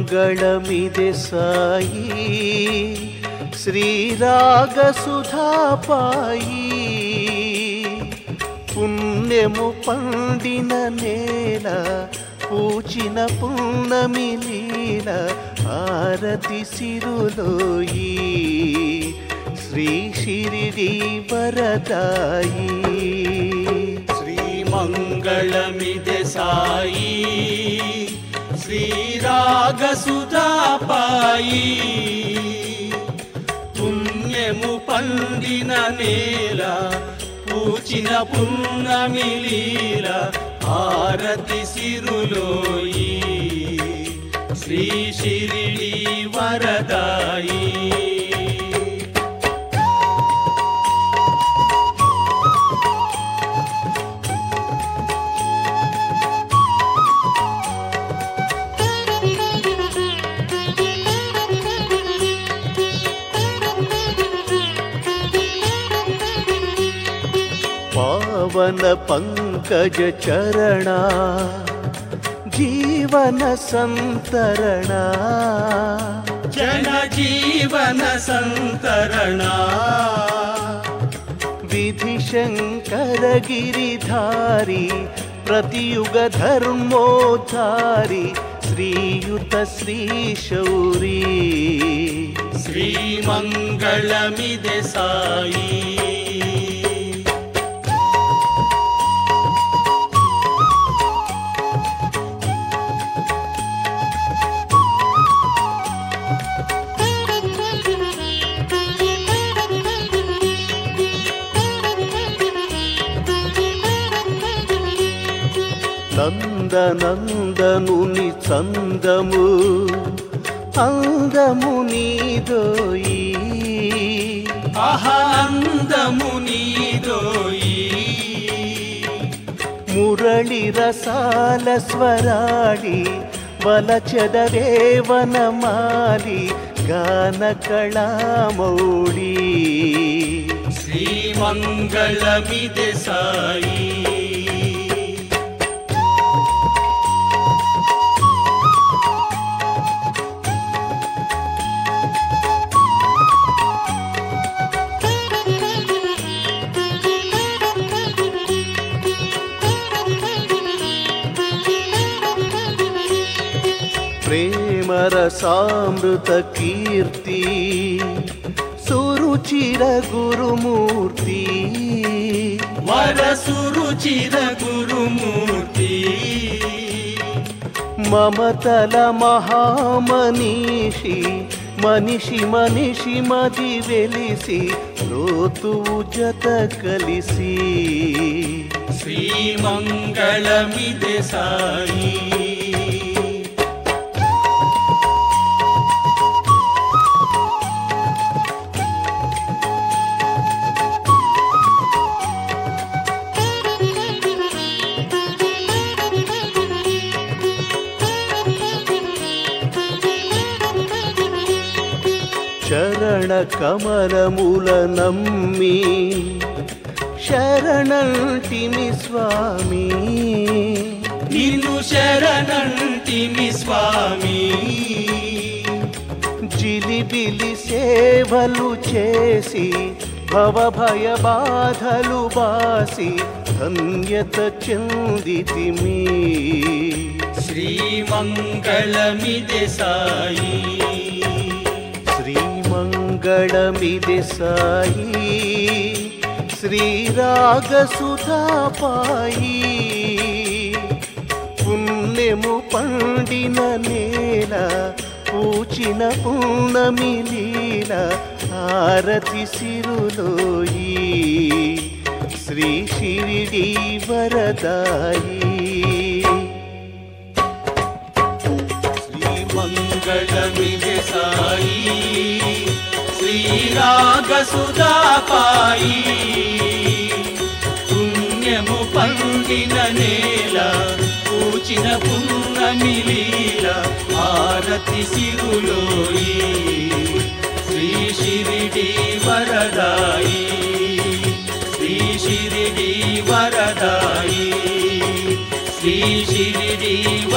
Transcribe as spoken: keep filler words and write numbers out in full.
మంగళమిదే సాయి శ్రీరాగసుధాపాయి పుణ్యము పండిన నేల పూచిన పున్నమి లీల ఆరతి సిరులోయి శ్రీ షిరిడి వరదాయి శ్రీమంగళమిదే సాయి శ్రీరాగసుధాపాయి పుణ్యము పండిన నేల పూచిన పున్నమి లీల ఆరతి సిరులోయి శ్రీ షిరిడి వరదాయి పావన పంకజ చరణ జీవన సంతరణ జన జీవన సంతరణ విధి శంకర గిరిధారి ప్రతియుగ ధర్మోద్ధారి శ్రీయుత శ్రీ శౌరీ శ్రీమంగళమిదే సాయి నందనందనుని చందము అందము నీదోయి ఆనందము నీదోయి మురళి రసాల స్వరాడి వలచెదరేవనమాలి గాన కళామౌళి శ్రీమంగళమిదే సాయి ప్రేమరసామృత కీర్తి సురుచిర గురుమూర్తి వరసురుచిర గురుమూర్తి మమతల మహామనీషి మనిషి మనిషి మది వెలిసి లోతువు జత కలిసి శ్రీమంగళమిదే సాయి చరణ కమలముల నమ్మి శరణంటిమి స్వామి నిన్ను శరణంటిమి స్వామి జిలిబిలి సేవలు చేసి భవభయ బాధలు బాసి ధన్యత చెందితిమి శ్రీమంగళమిదే సాయి శ్రీమంగళమిదే సాయి శ్రీరాగసుధాపాయి పుణ్యము పండిన నేల పూచిన పున్నమి లీల ఆరతి సిరులోయి శ్రీ షిరిడి వరదాయి శ్రీమంగళమిదే సాయి శ్రీరాగసుధాపాయి పుణ్యము పండిన నేల పూచిన పున్నమి లీల ఆరతి సిరులోయి శ్రీ షిరిడి వరదాయి శ్రీ షిరిడి వరదాయి శ్రీ షిరిడి